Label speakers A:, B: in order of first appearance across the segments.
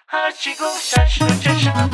A: هرچی گفت چشم و چشم.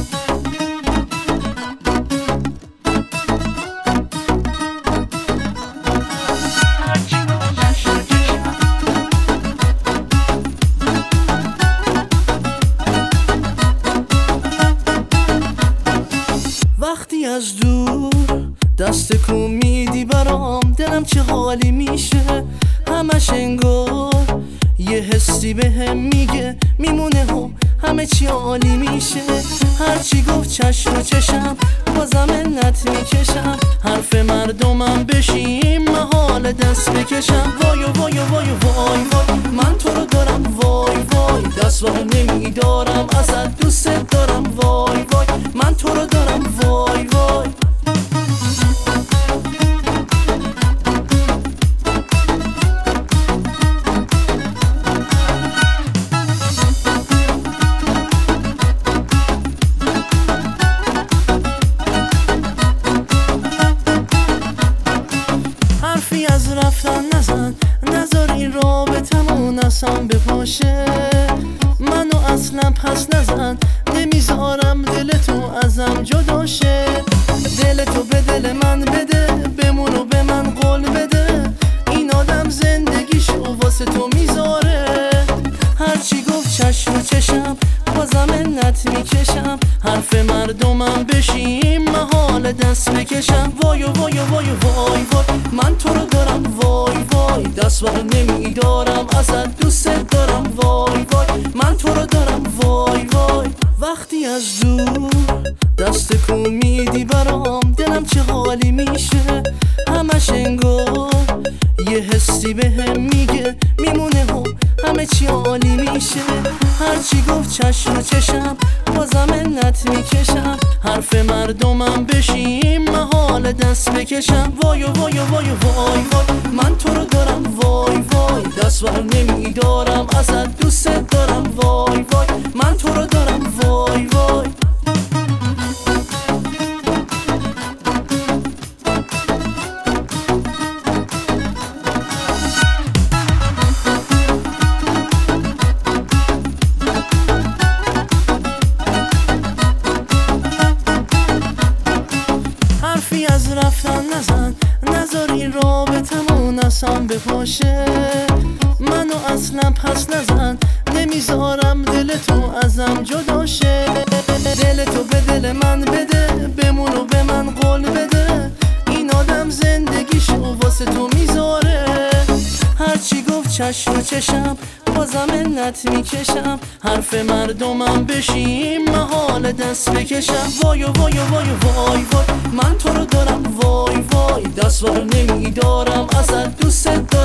B: وقتی از دور دست کو میدی برام، دلم چه حالی میشه. همش انگار یه حسی بهم میگه میمونه و همه چی عالی میشه. هرچی گفت چشم و چشم، بازم علت میکشم. حرف مردمم بشیم محال دست بکشم. وای وای وای وای وای من تو رو دارم، وای وای دست وای نمیدارم، ازت دوست دارم. وای وای من تو رو دارم، وای وای. حرفی از رفتن نزن، نذار این رابطمون اصلا بپاشه. منو اصلا پس نزن، نمیذارم دلتو ازم جدا شه. دلتو به دل من بده، بمون و به من قول بده. این آدم زندگیشو واسه تو میذاره. هرچی گفت چشم و چشم، بازم علت میکشم. حرف مردمم بشیم محال دست بکشم. وای وای وای وای وای من تو رو دارم، وای وای دست وای نمیدارم، ازت دوست دارم. وای وای من تو رو دارم، وای وای. وقتی از دور دست کو میدی برام، دلم چه حالی میشه. همش انگار یه حسی بهم میگه میمونه و همه چی عالی میشه. هرچی گفت چشم و چشم، بازم علت میکشم. حرف مردمم بشیم محال دست بکشم. وای وای وای وای وای من تو رو دارم، وای وای دست وای نمیدارم، ازت دوست دارم. وای وای من تو رو دارم، وای وای. حرفی از رفتن نزن، نذار این رابطمون اصلا بپاشه. منو اصلا پس نزن، نمیذارم دلتو ازم جدا شه. دلتو به دل من بده، بمون و به من قول بده. این آدم زندگیشو واسه تو میذاره. هرچی گفت چشم و چشم، بازم علت میکشم. حرف مردمم بشیم محال دست بکشم. وای وای وای وای وای من تو رو دارم، وای وای دست وای نمیدارم، ازت دوست دارم.